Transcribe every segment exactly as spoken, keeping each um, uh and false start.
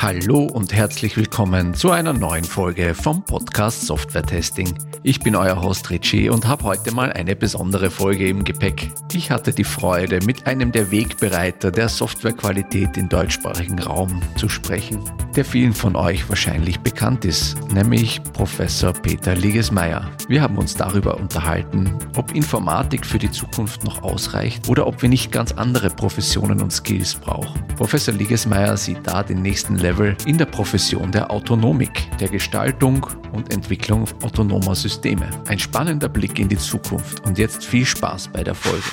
Hallo und herzlich willkommen zu einer neuen Folge vom Podcast Software Testing. Ich bin euer Host Richie und habe heute mal eine besondere Folge im Gepäck. Ich hatte die Freude, mit einem der Wegbereiter der Softwarequalität im deutschsprachigen Raum zu sprechen, der vielen von euch wahrscheinlich bekannt ist, nämlich Professor Peter Liggesmeier. Wir haben uns darüber unterhalten, ob Informatik für die Zukunft noch ausreicht oder ob wir nicht ganz andere Professionen und Skills brauchen. Professor Liggesmeier sieht da den nächsten Level in der Profession der Autonomik, der Gestaltung und Entwicklung autonomer Systeme. Ein spannender Blick in die Zukunft und jetzt viel Spaß bei der Folge.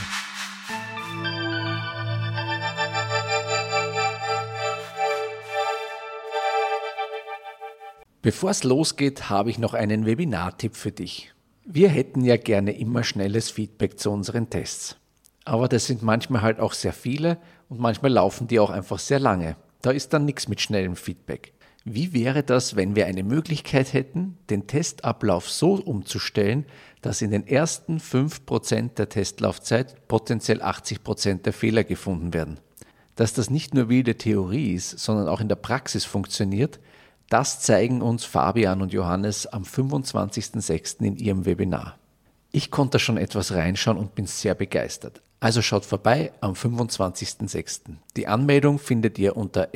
Bevor es losgeht, habe ich noch einen Webinar-Tipp für dich. Wir hätten ja gerne immer schnelles Feedback zu unseren Tests. Aber das sind manchmal halt auch sehr viele und manchmal laufen die auch einfach sehr lange. Da ist dann nichts mit schnellem Feedback. Wie wäre das, wenn wir eine Möglichkeit hätten, den Testablauf so umzustellen, dass in den ersten fünf Prozent der Testlaufzeit potenziell achtzig Prozent der Fehler gefunden werden? Dass das nicht nur wilde Theorie ist, sondern auch in der Praxis funktioniert, das zeigen uns Fabian und Johannes am fünfundzwanzigsten sechsten in ihrem Webinar. Ich konnte schon etwas reinschauen und bin sehr begeistert. Also schaut vorbei am fünfundzwanzigsten sechsten Die Anmeldung findet ihr unter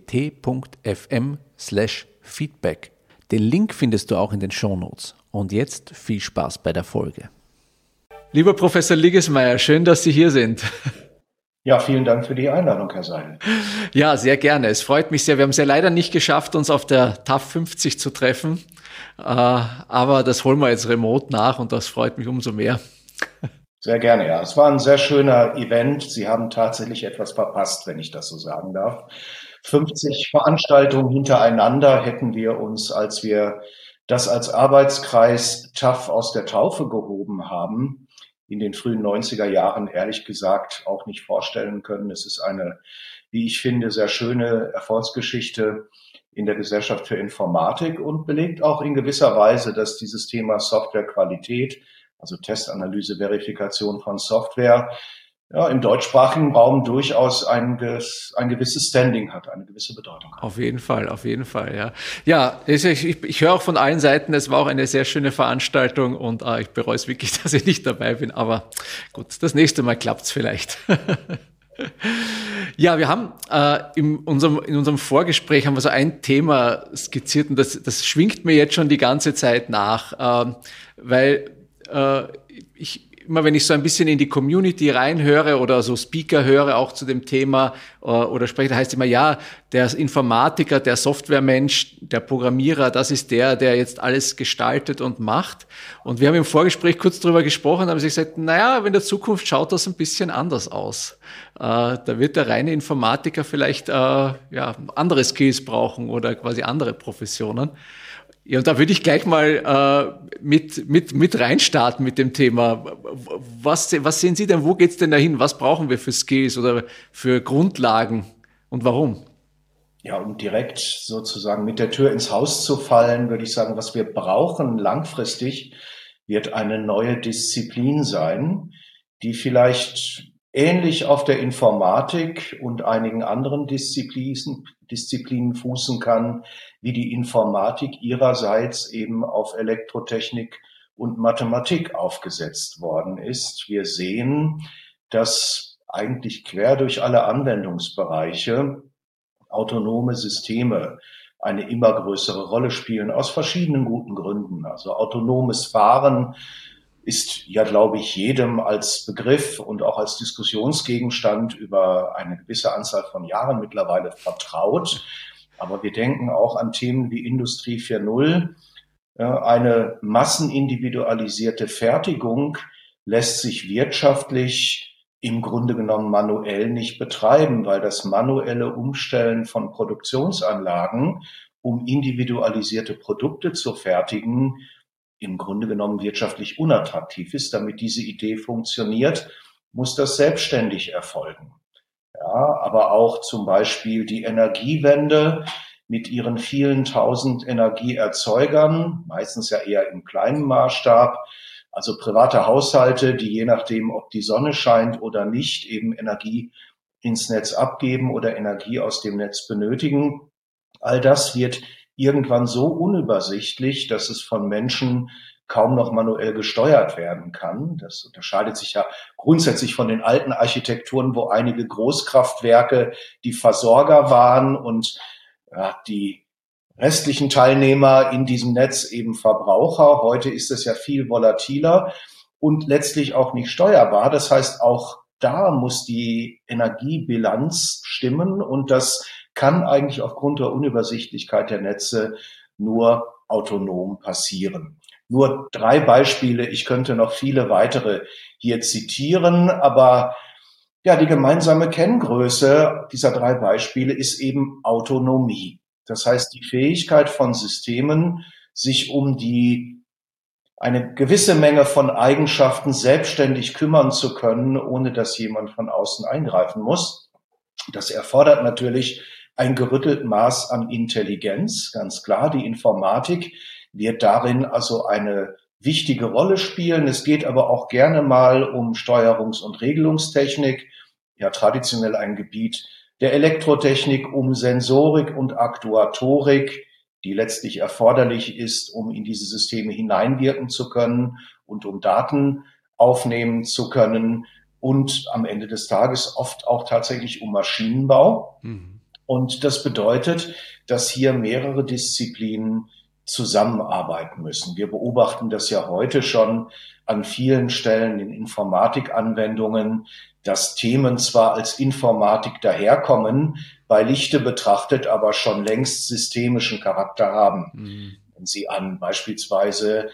swt.fm slash feedback. Den Link findest du auch in den Shownotes. Und jetzt viel Spaß bei der Folge. Lieber Professor Liggesmeier, schön, dass Sie hier sind. Ja, vielen Dank für die Einladung, Herr Seidel. Ja, sehr gerne. Es freut mich sehr. Wir haben es ja leider nicht geschafft, uns auf der T A F fünfzig zu treffen. Aber das holen wir jetzt remote nach und das freut mich umso mehr. Sehr gerne, ja. Es war ein sehr schöner Event. Sie haben tatsächlich etwas verpasst, wenn ich das so sagen darf. fünfzig Veranstaltungen hintereinander hätten wir uns, als wir das als Arbeitskreis T A F aus der Taufe gehoben haben, in den frühen neunziger Jahren ehrlich gesagt auch nicht vorstellen können. Es ist eine, wie ich finde, sehr schöne Erfolgsgeschichte in der Gesellschaft für Informatik und belegt auch in gewisser Weise, dass dieses Thema Softwarequalität, also Testanalyse, Verifikation von Software, ja, im deutschsprachigen Raum durchaus ein, ein gewisses Standing hat, eine gewisse Bedeutung hat. Auf jeden Fall, auf jeden Fall, ja. Ja, ich, ich, ich höre auch von allen Seiten, es war auch eine sehr schöne Veranstaltung und äh, ich bereue es wirklich, dass ich nicht dabei bin, aber gut, das nächste Mal klappt's vielleicht. Ja, wir haben äh, in, unserem, in unserem Vorgespräch haben wir so ein Thema skizziert und das, das schwingt mir jetzt schon die ganze Zeit nach, äh, weil äh, ich immer wenn ich so ein bisschen in die Community reinhöre oder so Speaker höre auch zu dem Thema äh, oder spreche, da heißt immer, ja, der Informatiker, der Softwaremensch, der Programmierer, das ist der, der jetzt alles gestaltet und macht. Und wir haben im Vorgespräch kurz drüber gesprochen und haben sich gesagt, naja, in der Zukunft schaut das ein bisschen anders aus. Äh, da wird der reine Informatiker vielleicht äh, ja, andere Skills brauchen oder quasi andere Professionen. Ja, und da würde ich gleich mal äh, mit mit mit reinstarten mit dem Thema. Was was sehen Sie denn? Wo geht's denn dahin? Was brauchen wir für Skills oder für Grundlagen und warum? Ja, um direkt sozusagen mit der Tür ins Haus zu fallen, würde ich sagen, was wir brauchen langfristig, wird eine neue Disziplin sein, die vielleicht ähnlich auf der Informatik und einigen anderen Disziplinen, Disziplinen fußen kann, wie die Informatik ihrerseits eben auf Elektrotechnik und Mathematik aufgesetzt worden ist. Wir sehen, dass eigentlich quer durch alle Anwendungsbereiche autonome Systeme eine immer größere Rolle spielen, aus verschiedenen guten Gründen. Also autonomes Fahren ist ja, glaube ich, jedem als Begriff und auch als Diskussionsgegenstand über eine gewisse Anzahl von Jahren mittlerweile vertraut. Aber wir denken auch an Themen wie Industrie vier Punkt null. Eine massenindividualisierte Fertigung lässt sich wirtschaftlich im Grunde genommen manuell nicht betreiben, weil das manuelle Umstellen von Produktionsanlagen, um individualisierte Produkte zu fertigen, im Grunde genommen wirtschaftlich unattraktiv ist. Damit diese Idee funktioniert, muss das selbstständig erfolgen. Ja, aber auch zum Beispiel die Energiewende mit ihren vielen tausend Energieerzeugern, meistens ja eher im kleinen Maßstab, also private Haushalte, die je nachdem, ob die Sonne scheint oder nicht, eben Energie ins Netz abgeben oder Energie aus dem Netz benötigen. All das wird irgendwann so unübersichtlich, dass es von Menschen kaum noch manuell gesteuert werden kann. Das unterscheidet sich ja grundsätzlich von den alten Architekturen, wo einige Großkraftwerke die Versorger waren und ja, die restlichen Teilnehmer in diesem Netz eben Verbraucher. Heute ist es ja viel volatiler und letztlich auch nicht steuerbar. Das heißt, auch da muss die Energiebilanz stimmen und das kann eigentlich aufgrund der Unübersichtlichkeit der Netze nur autonom passieren. Nur drei Beispiele. Ich könnte noch viele weitere hier zitieren, aber ja, die gemeinsame Kenngröße dieser drei Beispiele ist eben Autonomie. Das heißt, die Fähigkeit von Systemen, sich um die eine gewisse Menge von Eigenschaften selbstständig kümmern zu können, ohne dass jemand von außen eingreifen muss. Das erfordert natürlich ein gerüttelt Maß an Intelligenz, ganz klar. Die Informatik wird darin also eine wichtige Rolle spielen. Es geht aber auch gerne mal um Steuerungs- und Regelungstechnik, ja traditionell ein Gebiet der Elektrotechnik, um Sensorik und Aktuatorik, die letztlich erforderlich ist, um in diese Systeme hineinwirken zu können und um Daten aufnehmen zu können und am Ende des Tages oft auch tatsächlich um Maschinenbau. Mhm. Und das bedeutet, dass hier mehrere Disziplinen zusammenarbeiten müssen. Wir beobachten das ja heute schon an vielen Stellen in Informatikanwendungen, dass Themen zwar als Informatik daherkommen, bei Lichte betrachtet aber schon längst systemischen Charakter haben. Mhm. Wenn Sie an beispielsweise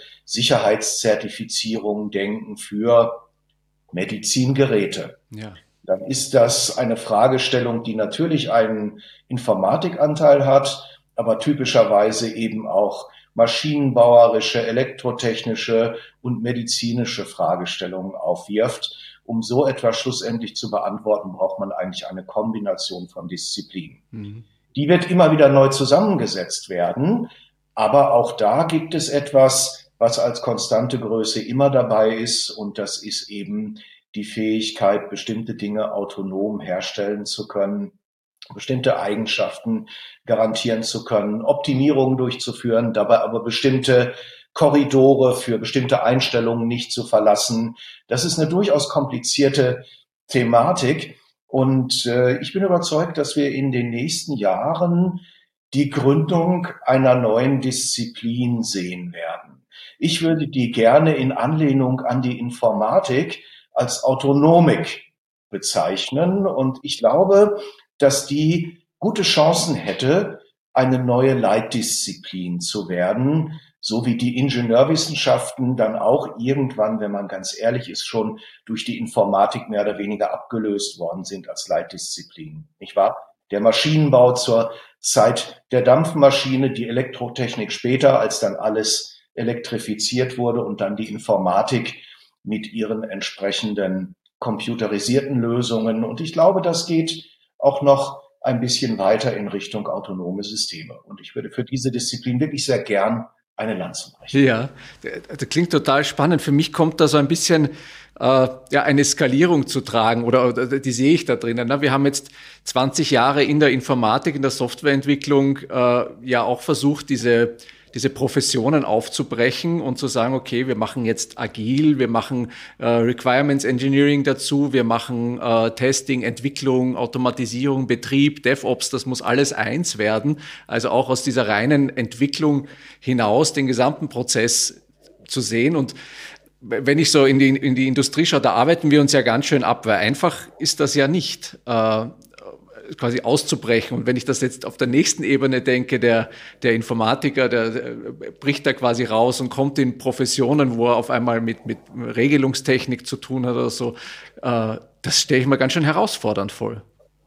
Sicherheitszertifizierung denken für Medizingeräte, ja, dann ist das eine Fragestellung, die natürlich einen Informatikanteil hat, aber typischerweise eben auch maschinenbauerische, elektrotechnische und medizinische Fragestellungen aufwirft. Um so etwas schlussendlich zu beantworten, braucht man eigentlich eine Kombination von Disziplinen. Mhm. Die wird immer wieder neu zusammengesetzt werden, aber auch da gibt es etwas, was als konstante Größe immer dabei ist, und das ist eben die Fähigkeit, bestimmte Dinge autonom herstellen zu können, bestimmte Eigenschaften garantieren zu können, Optimierungen durchzuführen, dabei aber bestimmte Korridore für bestimmte Einstellungen nicht zu verlassen. Das ist eine durchaus komplizierte Thematik und äh, ich bin überzeugt, dass wir in den nächsten Jahren die Gründung einer neuen Disziplin sehen werden. Ich würde die gerne in Anlehnung an die Informatik als Autonomik bezeichnen und ich glaube, dass die gute Chancen hätte, eine neue Leitdisziplin zu werden, so wie die Ingenieurwissenschaften dann auch irgendwann, wenn man ganz ehrlich ist, schon durch die Informatik mehr oder weniger abgelöst worden sind als Leitdisziplin. Nicht wahr? Der Maschinenbau zur Zeit der Dampfmaschine, die Elektrotechnik später, als dann alles elektrifiziert wurde und dann die Informatik mit ihren entsprechenden computerisierten Lösungen. Und ich glaube, das geht auch noch ein bisschen weiter in Richtung autonome Systeme. Und ich würde für diese Disziplin wirklich sehr gern eine Lanze brechen. Ja, das klingt total spannend. Für mich kommt da so ein bisschen äh, ja, eine Skalierung zu tragen oder, oder die sehe ich da drinnen. Ne? Wir haben jetzt zwanzig Jahre in der Informatik, in der Softwareentwicklung äh, ja auch versucht, diese diese Professionen aufzubrechen und zu sagen, okay, wir machen jetzt agil, wir machen äh, Requirements Engineering dazu, wir machen äh, Testing, Entwicklung, Automatisierung, Betrieb, DevOps, das muss alles eins werden. Also auch aus dieser reinen Entwicklung hinaus den gesamten Prozess zu sehen. Und wenn ich so in die, in die Industrie schaue, da arbeiten wir uns ja ganz schön ab, weil einfach ist das ja nicht, äh, quasi auszubrechen. Und wenn ich das jetzt auf der nächsten Ebene denke, der, der Informatiker, der, der bricht da quasi raus und kommt in Professionen, wo er auf einmal mit, mit Regelungstechnik zu tun hat oder so, äh, das stelle ich mir ganz schön herausfordernd vor.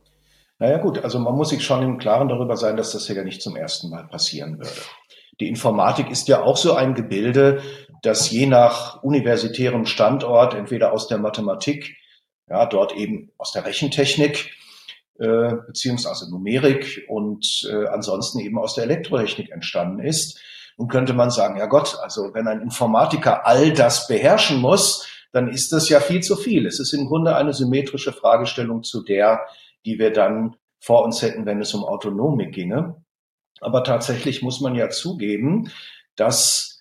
Naja gut, also man muss sich schon im Klaren darüber sein, dass das ja nicht zum ersten Mal passieren würde. Die Informatik ist ja auch so ein Gebilde, das je nach universitärem Standort entweder aus der Mathematik, ja, dort eben aus der Rechentechnik, äh, beziehungsweise Numerik und äh, ansonsten eben aus der Elektrotechnik entstanden ist. Nun könnte man sagen, ja Gott, also wenn ein Informatiker all das beherrschen muss, dann ist das ja viel zu viel. Es ist im Grunde eine symmetrische Fragestellung zu der, die wir dann vor uns hätten, wenn es um Autonomik ginge. Aber tatsächlich muss man ja zugeben, dass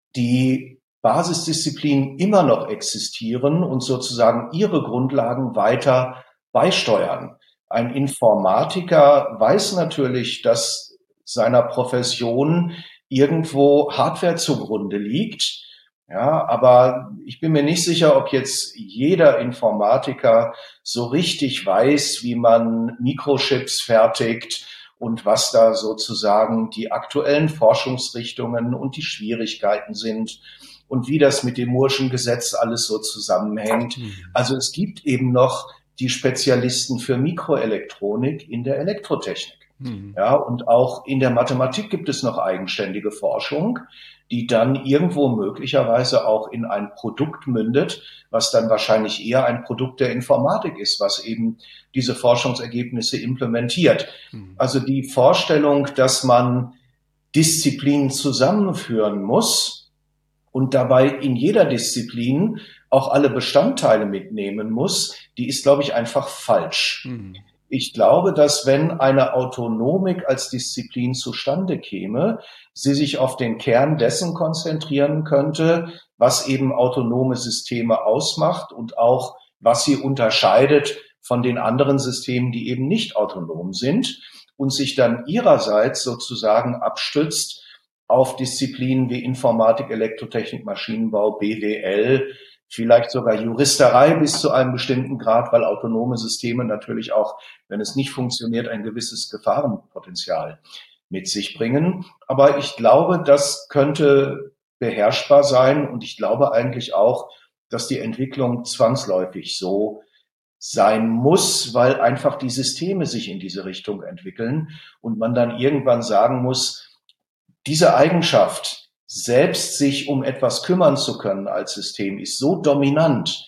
die Basisdisziplinen immer noch existieren und sozusagen ihre Grundlagen weiter beisteuern. Ein Informatiker weiß natürlich, dass seiner Profession irgendwo Hardware zugrunde liegt. Ja, aber ich bin mir nicht sicher, ob jetzt jeder Informatiker so richtig weiß, wie man Mikrochips fertigt und was da sozusagen die aktuellen Forschungsrichtungen und die Schwierigkeiten sind und wie das mit dem Moore'schen Gesetz alles so zusammenhängt. Also es gibt eben noch die Spezialisten für Mikroelektronik in der Elektrotechnik. Mhm. Ja, und auch in der Mathematik gibt es noch eigenständige Forschung, die dann irgendwo möglicherweise auch in ein Produkt mündet, was dann wahrscheinlich eher ein Produkt der Informatik ist, was eben diese Forschungsergebnisse implementiert. Mhm. Also die Vorstellung, dass man Disziplinen zusammenführen muss und dabei in jeder Disziplin auch alle Bestandteile mitnehmen muss, die ist, glaube ich, einfach falsch. Mhm. Ich glaube, dass wenn eine Autonomik als Disziplin zustande käme, sie sich auf den Kern dessen konzentrieren könnte, was eben autonome Systeme ausmacht und auch was sie unterscheidet von den anderen Systemen, die eben nicht autonom sind und sich dann ihrerseits sozusagen abstützt auf Disziplinen wie Informatik, Elektrotechnik, Maschinenbau, B W L, vielleicht sogar Juristerei bis zu einem bestimmten Grad, weil autonome Systeme natürlich auch, wenn es nicht funktioniert, ein gewisses Gefahrenpotenzial mit sich bringen. Aber ich glaube, das könnte beherrschbar sein und ich glaube eigentlich auch, dass die Entwicklung zwangsläufig so sein muss, weil einfach die Systeme sich in diese Richtung entwickeln und man dann irgendwann sagen muss, diese Eigenschaft, selbst sich um etwas kümmern zu können als System, ist so dominant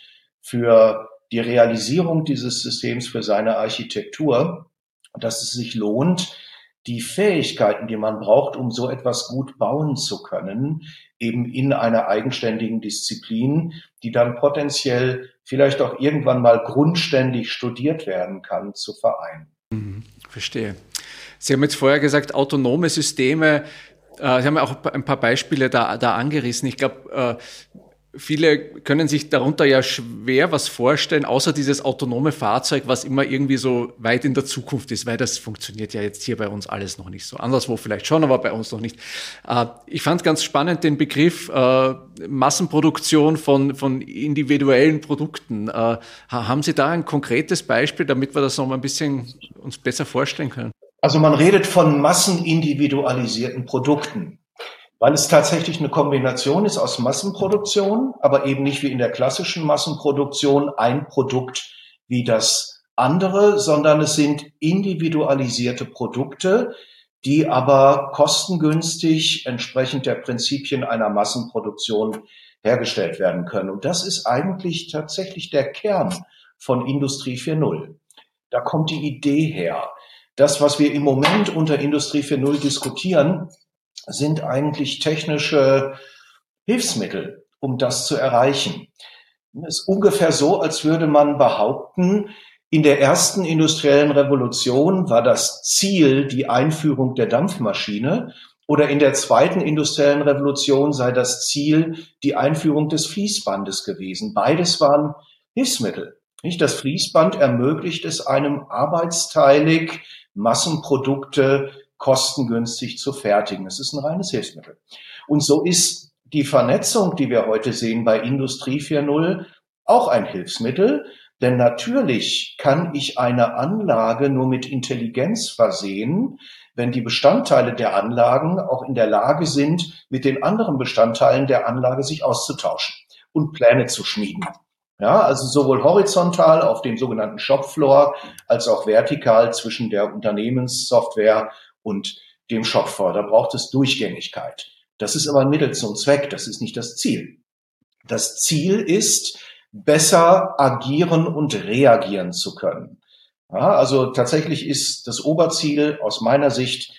für die Realisierung dieses Systems, für seine Architektur, dass es sich lohnt, die Fähigkeiten, die man braucht, um so etwas gut bauen zu können, eben in einer eigenständigen Disziplin, die dann potenziell vielleicht auch irgendwann mal grundständig studiert werden kann, zu vereinen. Mhm, verstehe. Sie haben jetzt vorher gesagt, autonome Systeme. Sie haben ja auch ein paar Beispiele da, da angerissen. Ich glaube, viele können sich darunter ja schwer was vorstellen, außer dieses autonome Fahrzeug, was immer irgendwie so weit in der Zukunft ist, weil das funktioniert ja jetzt hier bei uns alles noch nicht so. Anderswo vielleicht schon, aber bei uns noch nicht. Ich fand ganz spannend den Begriff Massenproduktion von, von individuellen Produkten. Haben Sie da ein konkretes Beispiel, damit wir das noch mal ein bisschen uns besser vorstellen können? Also man redet von massenindividualisierten Produkten, weil es tatsächlich eine Kombination ist aus Massenproduktion, aber eben nicht wie in der klassischen Massenproduktion ein Produkt wie das andere, sondern es sind individualisierte Produkte, die aber kostengünstig entsprechend der Prinzipien einer Massenproduktion hergestellt werden können. Und das ist eigentlich tatsächlich der Kern von Industrie vier Punkt null. Da kommt die Idee her. Das, was wir im Moment unter Industrie vier Punkt null diskutieren, sind eigentlich technische Hilfsmittel, um das zu erreichen. Es ist ungefähr so, als würde man behaupten, in der ersten industriellen Revolution war das Ziel die Einführung der Dampfmaschine oder in der zweiten industriellen Revolution sei das Ziel die Einführung des Fließbandes gewesen. Beides waren Hilfsmittel. Nicht? Das Fließband ermöglicht es einem arbeitsteilig, Massenprodukte kostengünstig zu fertigen. Es ist ein reines Hilfsmittel. Und so ist die Vernetzung, die wir heute sehen bei Industrie vier Punkt null, auch ein Hilfsmittel. Denn natürlich kann ich eine Anlage nur mit Intelligenz versehen, wenn die Bestandteile der Anlagen auch in der Lage sind, mit den anderen Bestandteilen der Anlage sich auszutauschen und Pläne zu schmieden. Ja, also sowohl horizontal auf dem sogenannten Shopfloor als auch vertikal zwischen der Unternehmenssoftware und dem Shopfloor. Da braucht es Durchgängigkeit. Das ist aber ein Mittel zum Zweck, das ist nicht das Ziel. Das Ziel ist, besser agieren und reagieren zu können. Ja, also tatsächlich ist das Oberziel aus meiner Sicht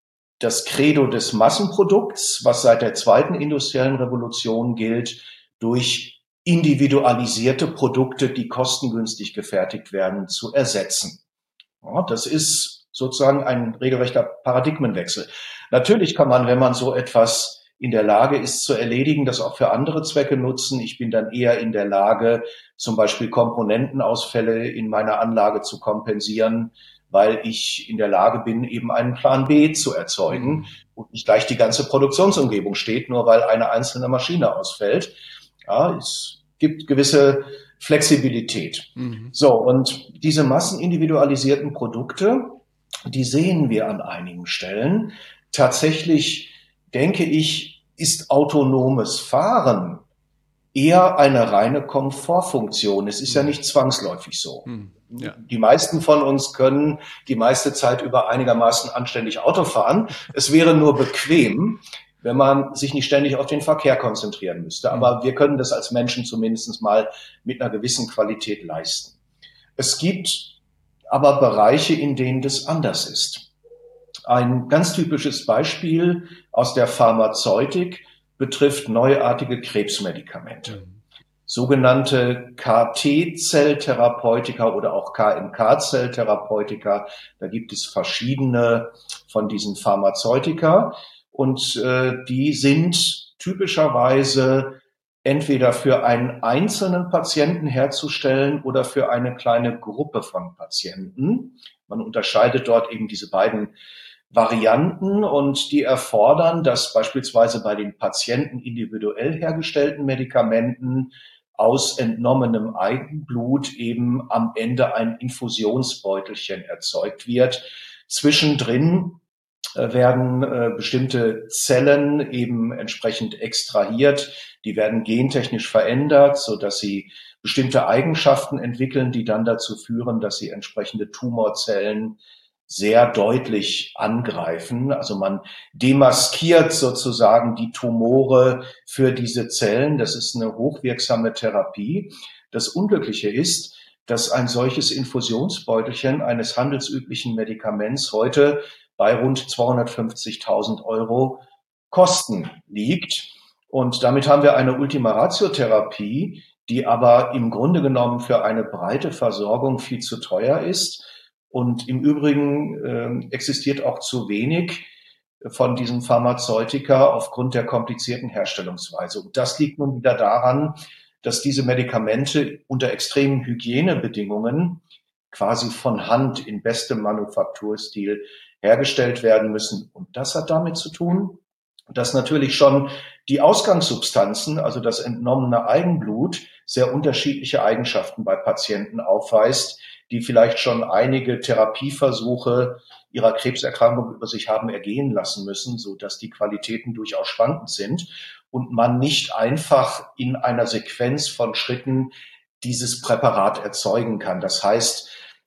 das Credo des Massenprodukts, was seit der zweiten industriellen Revolution gilt, durch individualisierte Produkte, die kostengünstig gefertigt werden, zu ersetzen. Ja, das ist sozusagen ein regelrechter Paradigmenwechsel. Natürlich kann man, wenn man so etwas in der Lage ist zu erledigen, das auch für andere Zwecke nutzen. Ich bin dann eher in der Lage, zum Beispiel Komponentenausfälle in meiner Anlage zu kompensieren, weil ich in der Lage bin, eben einen Plan B zu erzeugen mhm. und nicht gleich die ganze Produktionsumgebung steht, nur weil eine einzelne Maschine ausfällt. Ja, es gibt gewisse Flexibilität. Mhm. So, und diese massenindividualisierten Produkte, die sehen wir an einigen Stellen. Tatsächlich denke ich, ist autonomes Fahren eher eine reine Komfortfunktion. Es ist mhm. ja nicht zwangsläufig so. Mhm. Ja. Die meisten von uns können die meiste Zeit über einigermaßen anständig Auto fahren. Es wäre nur bequem, wenn man sich nicht ständig auf den Verkehr konzentrieren müsste. Mhm. Aber wir können das als Menschen zumindest mal mit einer gewissen Qualität leisten. Es gibt aber Bereiche, in denen das anders ist. Ein ganz typisches Beispiel aus der Pharmazeutik betrifft neuartige Krebsmedikamente. Mhm. Sogenannte K T-Zelltherapeutika oder auch K M K-Zelltherapeutika. Da gibt es verschiedene von diesen Pharmazeutika und äh, die sind typischerweise entweder für einen einzelnen Patienten herzustellen oder für eine kleine Gruppe von Patienten. Man unterscheidet dort eben diese beiden Varianten und die erfordern, dass beispielsweise bei den Patienten individuell hergestellten Medikamenten aus entnommenem Eigenblut eben am Ende ein Infusionsbeutelchen erzeugt wird. Zwischendrin werden äh, bestimmte Zellen eben entsprechend extrahiert. Die werden gentechnisch verändert, so dass sie bestimmte Eigenschaften entwickeln, die dann dazu führen, dass sie entsprechende Tumorzellen sehr deutlich angreifen. Also man demaskiert sozusagen die Tumore für diese Zellen. Das ist eine hochwirksame Therapie. Das Unglückliche ist, dass ein solches Infusionsbeutelchen eines handelsüblichen Medikaments heute bei rund zweihundertfünfzigtausend Euro Kosten liegt. Und damit haben wir eine Ultima-Ratio-Therapie, die aber im Grunde genommen für eine breite Versorgung viel zu teuer ist. Und im Übrigen äh, existiert auch zu wenig von diesem Pharmazeutika aufgrund der komplizierten Herstellungsweise. Und das liegt nun wieder daran, dass diese Medikamente unter extremen Hygienebedingungen quasi von Hand in bestem Manufakturstil hergestellt werden müssen. Und das hat damit zu tun, dass natürlich schon die Ausgangssubstanzen, also das entnommene Eigenblut, sehr unterschiedliche Eigenschaften bei Patienten aufweist, die vielleicht schon einige Therapieversuche ihrer Krebserkrankung über sich haben ergehen lassen müssen, so dass die Qualitäten durchaus schwankend sind und man nicht einfach in einer Sequenz von Schritten dieses Präparat erzeugen kann. Das heißt,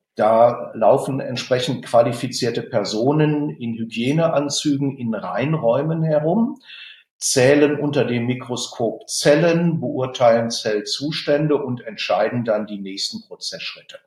da laufen entsprechend qualifizierte Personen in Hygieneanzügen in Reinräumen herum, zählen unter dem Mikroskop Zellen, beurteilen Zellzustände und entscheiden dann die nächsten Prozessschritte.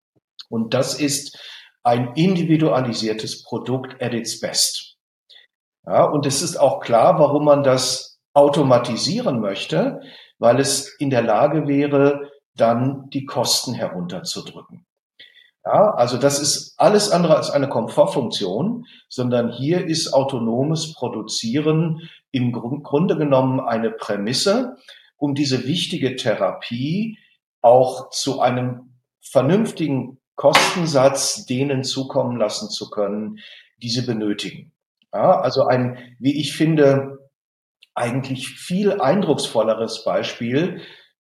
Und das ist ein individualisiertes Produkt at its best. Ja, und es ist auch klar, warum man das automatisieren möchte, weil es in der Lage wäre, dann die Kosten herunterzudrücken. Ja, also das ist alles andere als eine Komfortfunktion, sondern hier ist autonomes Produzieren im Grunde genommen eine Prämisse, um diese wichtige Therapie auch zu einem vernünftigen Kostensatz denen zukommen lassen zu können, die sie benötigen. Ja, also ein, wie ich finde, eigentlich viel eindrucksvolleres Beispiel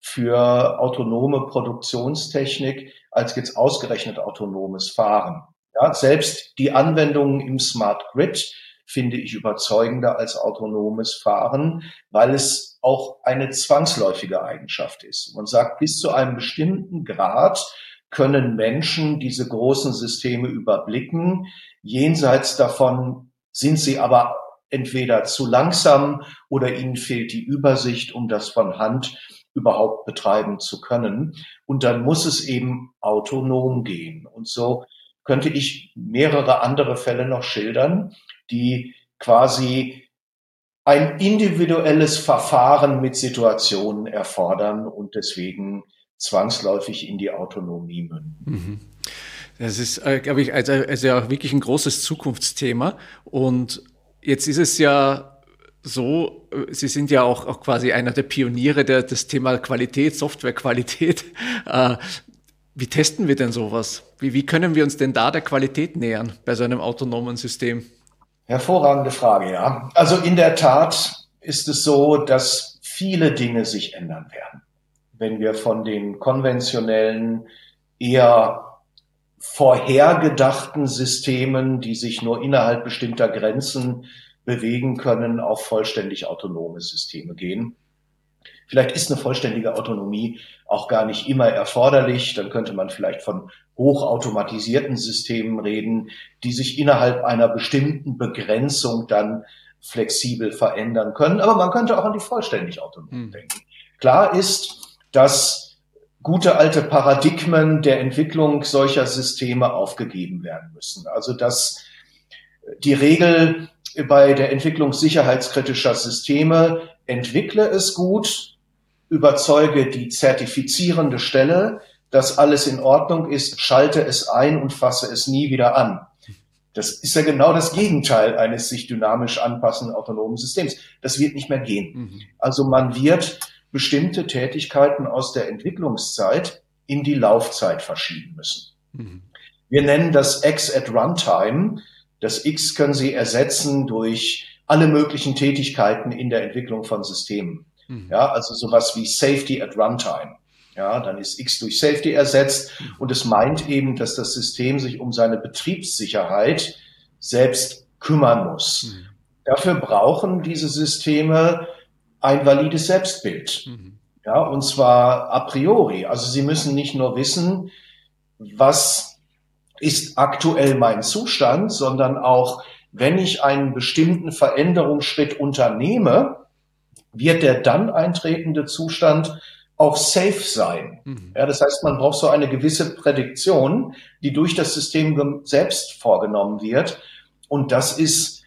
für autonome Produktionstechnik als jetzt ausgerechnet autonomes Fahren. Ja, selbst die Anwendungen im Smart Grid finde ich überzeugender als autonomes Fahren, weil es auch eine zwangsläufige Eigenschaft ist. Man sagt, bis zu einem bestimmten Grad können Menschen diese großen Systeme überblicken. Jenseits davon sind sie aber entweder zu langsam oder ihnen fehlt die Übersicht, um das von Hand überhaupt betreiben zu können. Und dann muss es eben autonom gehen. Und so könnte ich mehrere andere Fälle noch schildern, die quasi ein individuelles Verfahren mit Situationen erfordern und deswegen zwangsläufig in die Autonomie münden. Mhm. Das ist, äh, glaube ich, also, also ja wirklich ein großes Zukunftsthema. Und jetzt ist es ja so, äh, Sie sind ja auch, auch quasi einer der Pioniere der, des Thema Qualität, Softwarequalität. Äh, wie testen wir denn sowas? Wie, wie können wir uns denn da der Qualität nähern bei so einem autonomen System? Hervorragende Frage, ja. Also in der Tat ist es so, dass viele Dinge sich ändern werden. Wenn wir von den konventionellen, eher vorhergedachten Systemen, die sich nur innerhalb bestimmter Grenzen bewegen können, auf vollständig autonome Systeme gehen. Vielleicht ist eine vollständige Autonomie auch gar nicht immer erforderlich. Dann könnte man vielleicht von hochautomatisierten Systemen reden, die sich innerhalb einer bestimmten Begrenzung dann flexibel verändern können. Aber man könnte auch an die vollständig autonomen hm. denken. Klar ist, dass gute alte Paradigmen der Entwicklung solcher Systeme aufgegeben werden müssen. Also dass die Regel bei der Entwicklung sicherheitskritischer Systeme: entwickle es gut, überzeuge die zertifizierende Stelle, dass alles in Ordnung ist, schalte es ein und fasse es nie wieder an. Das ist ja genau das Gegenteil eines sich dynamisch anpassenden autonomen Systems. Das wird nicht mehr gehen. Mhm. Also man wird bestimmte Tätigkeiten aus der Entwicklungszeit in die Laufzeit verschieben müssen. Mhm. Wir nennen das X at Runtime. Das X können Sie ersetzen durch alle möglichen Tätigkeiten in der Entwicklung von Systemen. Mhm. Ja, also sowas wie Safety at Runtime. Ja, dann ist X durch Safety ersetzt und es meint eben, dass das System sich um seine Betriebssicherheit selbst kümmern muss. Mhm. Dafür brauchen diese Systeme ein valides Selbstbild. Mhm. Ja, und zwar a priori. Also sie müssen nicht nur wissen, was ist aktuell mein Zustand, sondern auch, wenn ich einen bestimmten Veränderungsschritt unternehme, wird der dann eintretende Zustand auch safe sein. Mhm. Ja, das heißt, man braucht so eine gewisse Prädiktion, die durch das System selbst vorgenommen wird. Und das ist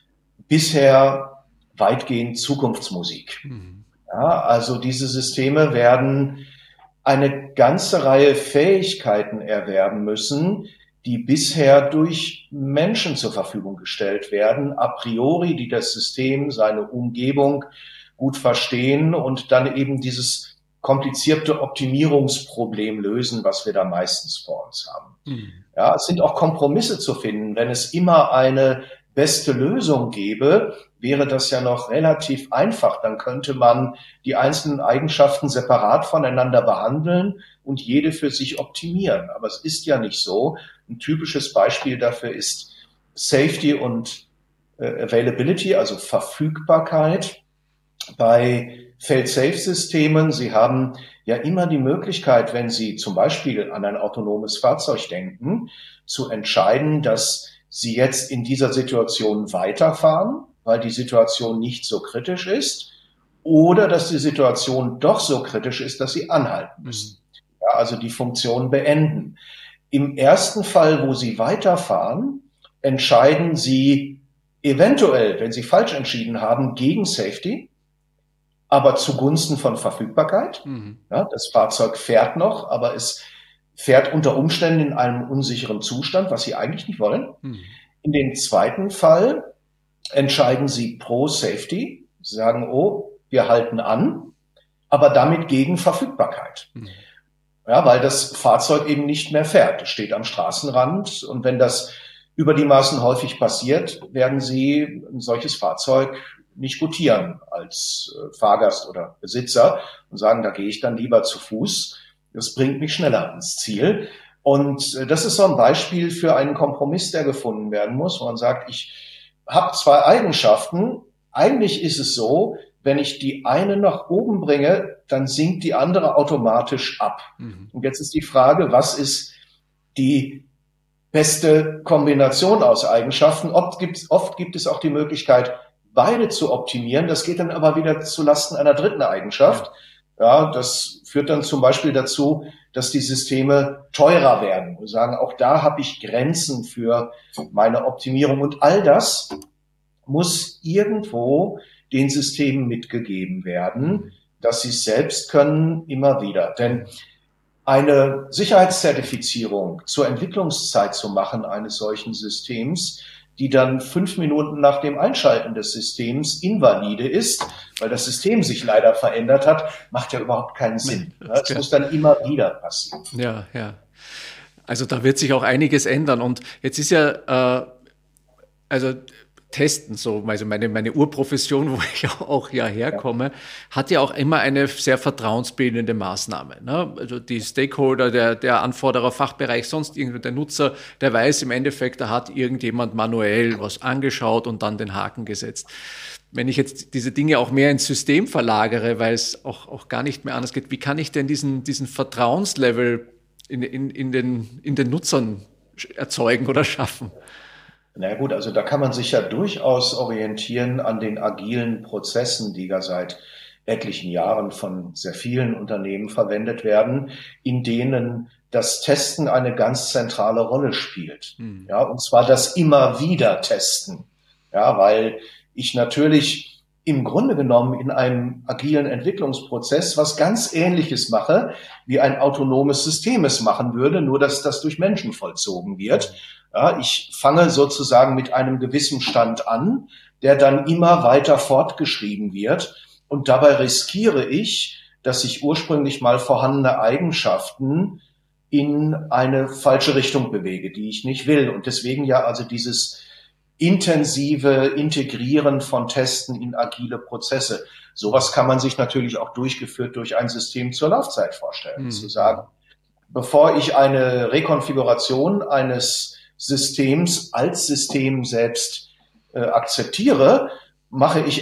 bisher weitgehend Zukunftsmusik. Mhm. Ja, also diese Systeme werden eine ganze Reihe Fähigkeiten erwerben müssen, die bisher durch Menschen zur Verfügung gestellt werden, a priori, die das System, seine Umgebung gut verstehen und dann eben dieses komplizierte Optimierungsproblem lösen, was wir da meistens vor uns haben. Mhm. Ja, es sind auch Kompromisse zu finden. Wenn es immer eine beste Lösung gäbe, wäre das ja noch relativ einfach. Dann könnte man die einzelnen Eigenschaften separat voneinander behandeln und jede für sich optimieren. Aber es ist ja nicht so. Ein typisches Beispiel dafür ist Safety und äh, Availability, also Verfügbarkeit. Bei Fail-Safe-Systemen, Sie haben ja immer die Möglichkeit, wenn Sie zum Beispiel an ein autonomes Fahrzeug denken, zu entscheiden, dass Sie jetzt in dieser Situation weiterfahren, weil die Situation nicht so kritisch ist, oder dass die Situation doch so kritisch ist, dass Sie anhalten müssen. Ja, also die Funktion beenden. Im ersten Fall, wo Sie weiterfahren, entscheiden Sie eventuell, wenn Sie falsch entschieden haben, gegen Safety, aber zugunsten von Verfügbarkeit. Mhm. Ja, das Fahrzeug fährt noch, aber es fährt unter Umständen in einem unsicheren Zustand, was Sie eigentlich nicht wollen. Mhm. In dem zweiten Fall entscheiden Sie pro Safety. Sie sagen, oh, wir halten an, aber damit gegen Verfügbarkeit. Mhm. Ja, weil das Fahrzeug eben nicht mehr fährt. Es steht am Straßenrand und wenn das über die Maßen häufig passiert, werden Sie ein solches Fahrzeug nicht gutieren als äh, Fahrgast oder Besitzer und sagen, da gehe ich dann lieber zu Fuß. Das bringt mich schneller ins Ziel. Und äh, das ist so ein Beispiel für einen Kompromiss, der gefunden werden muss, wo man sagt, ich habe zwei Eigenschaften. Eigentlich ist es so, wenn ich die eine nach oben bringe, dann sinkt die andere automatisch ab. Mhm. Und jetzt ist die Frage, was ist die beste Kombination aus Eigenschaften? Oft gibt, oft gibt es auch die Möglichkeit, beide zu optimieren. Das geht dann aber wieder zulasten einer dritten Eigenschaft. Ja, das führt dann zum Beispiel dazu, dass die Systeme teurer werden. Wir sagen, auch da habe ich Grenzen für meine Optimierung. Und all das muss irgendwo den Systemen mitgegeben werden, dass sie es selbst können, immer wieder. Denn eine Sicherheitszertifizierung zur Entwicklungszeit zu machen eines solchen Systems, die dann fünf Minuten nach dem Einschalten des Systems invalide ist, weil das System sich leider verändert hat, macht ja überhaupt keinen Sinn. Es muss dann immer wieder passieren. Ja, ja. Also da wird sich auch einiges ändern. Und jetzt ist ja, äh, also Testen, so, also meine, meine Urprofession, wo ich auch ja herkomme, ja. hat ja auch immer eine sehr vertrauensbildende Maßnahme. Ne? Also die Stakeholder, der, der Anforderer, Fachbereich, sonst irgendwie der Nutzer, der weiß im Endeffekt, da hat irgendjemand manuell was angeschaut und dann den Haken gesetzt. Wenn ich jetzt diese Dinge auch mehr ins System verlagere, weil es auch, auch gar nicht mehr anders geht, wie kann ich denn diesen, diesen Vertrauenslevel in, in, in, den, in den Nutzern erzeugen oder schaffen? Na gut, also da kann man sich ja durchaus orientieren an den agilen Prozessen, die ja seit etlichen Jahren von sehr vielen Unternehmen verwendet werden, in denen das Testen eine ganz zentrale Rolle spielt. Hm. Ja, und zwar das immer wieder Testen. Ja, weil ich natürlich im Grunde genommen in einem agilen Entwicklungsprozess was ganz Ähnliches mache, wie ein autonomes System es machen würde, nur dass das durch Menschen vollzogen wird. Ja, ich fange sozusagen mit einem gewissen Stand an, der dann immer weiter fortgeschrieben wird. Und dabei riskiere ich, dass sich ursprünglich mal vorhandene Eigenschaften in eine falsche Richtung bewege, die ich nicht will. Und deswegen ja also dieses intensive Integrieren von Testen in agile Prozesse. Sowas kann man sich natürlich auch durchgeführt durch ein System zur Laufzeit vorstellen. Mhm. Zu sagen, bevor ich eine Rekonfiguration eines Systems als System selbst äh, akzeptiere, mache ich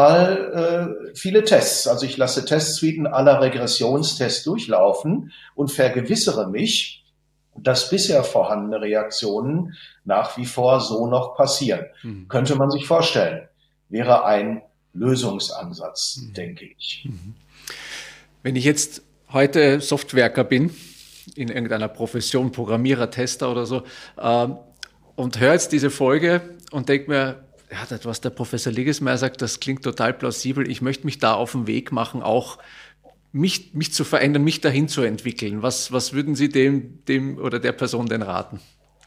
erstmal äh, viele Tests. Also ich lasse Testsuiten aller Regressionstests durchlaufen und vergewissere mich, dass bisher vorhandene Reaktionen nach wie vor so noch passieren. Mhm. Könnte man sich vorstellen. Wäre ein Lösungsansatz, mhm. denke ich. Mhm. Wenn ich jetzt heute Softwerker bin, in irgendeiner Profession, Programmierer, Tester oder so, ähm, und höre jetzt diese Folge und denke mir, ja, das, was der Professor Liggesmeier sagt, das klingt total plausibel. Ich möchte mich da auf den Weg machen, auch mich, mich zu verändern, mich dahin zu entwickeln. Was, was würden Sie dem, dem oder der Person denn raten?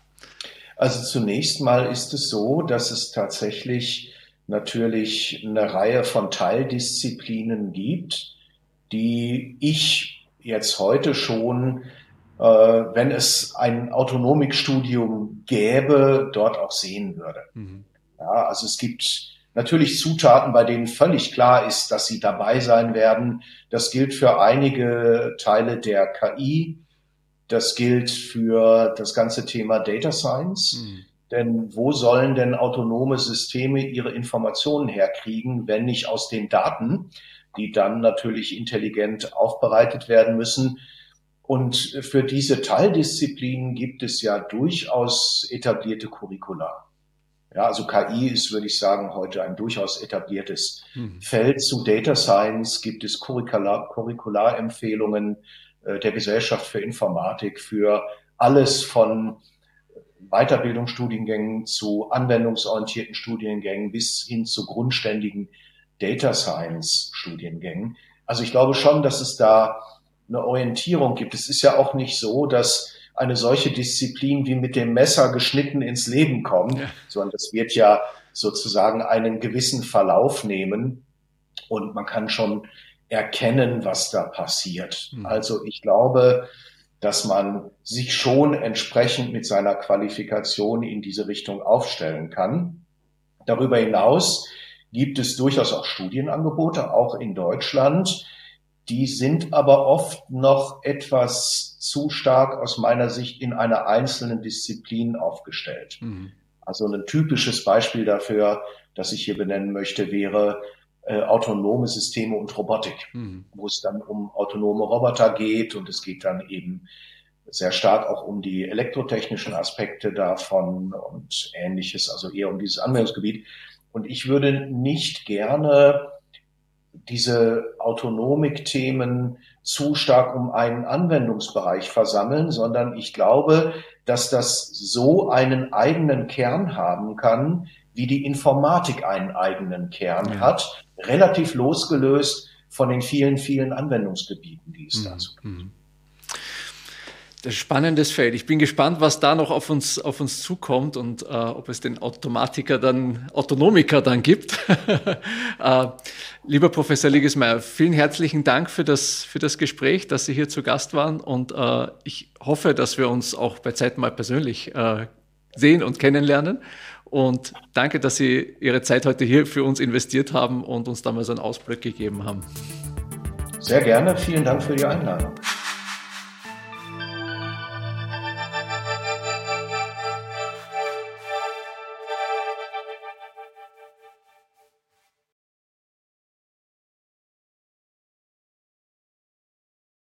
Also zunächst mal ist es so, dass es tatsächlich natürlich eine Reihe von Teildisziplinen gibt, die ich jetzt heute schon, äh, wenn es ein Autonomikstudium gäbe, dort auch sehen würde. Mhm. Ja, also es gibt natürlich Zutaten, bei denen völlig klar ist, dass sie dabei sein werden. Das gilt für einige Teile der K I. Das gilt für das ganze Thema Data Science. Mhm. Denn wo sollen denn autonome Systeme ihre Informationen herkriegen, wenn nicht aus den Daten, die dann natürlich intelligent aufbereitet werden müssen? Und für diese Teildisziplinen gibt es ja durchaus etablierte Curricula. Ja, also K I ist, würde ich sagen, heute ein durchaus etabliertes mhm. Feld. Zu Data Science gibt es Curricular, Curricularempfehlungen äh, der Gesellschaft für Informatik für alles von Weiterbildungsstudiengängen zu anwendungsorientierten Studiengängen bis hin zu grundständigen Data Science Studiengängen. Also ich glaube schon, dass es da eine Orientierung gibt. Es ist ja auch nicht so, dass eine solche Disziplin wie mit dem Messer geschnitten ins Leben kommt, ja. sondern das wird ja sozusagen einen gewissen Verlauf nehmen und man kann schon erkennen, was da passiert. Mhm. Also ich glaube, dass man sich schon entsprechend mit seiner Qualifikation in diese Richtung aufstellen kann. Darüber hinaus gibt es durchaus auch Studienangebote, auch in Deutschland. Die sind aber oft noch etwas zu stark aus meiner Sicht in einer einzelnen Disziplin aufgestellt. Mhm. Also ein typisches Beispiel dafür, das ich hier benennen möchte, wäre äh, autonome Systeme und Robotik, mhm. wo es dann um autonome Roboter geht und es geht dann eben sehr stark auch um die elektrotechnischen Aspekte davon und Ähnliches, also eher um dieses Anwendungsgebiet. Und ich würde nicht gerne diese Autonomik-Themen zu stark um einen Anwendungsbereich versammeln, sondern ich glaube, dass das so einen eigenen Kern haben kann, wie die Informatik einen eigenen Kern ja. hat, relativ losgelöst von den vielen, vielen Anwendungsgebieten, die es mhm. dazu gibt. Das ist ein spannendes Feld. Ich bin gespannt, was da noch auf uns, auf uns zukommt und äh, ob es den Automatiker dann, Autonomiker dann gibt. äh, lieber Professor Liggesmeier, vielen herzlichen Dank für das, für das Gespräch, dass Sie hier zu Gast waren, und äh, ich hoffe, dass wir uns auch bei Zeit mal persönlich äh, sehen und kennenlernen. Und danke, dass Sie Ihre Zeit heute hier für uns investiert haben und uns da mal so einen Ausblick gegeben haben. Sehr gerne. Vielen Dank für die Einladung.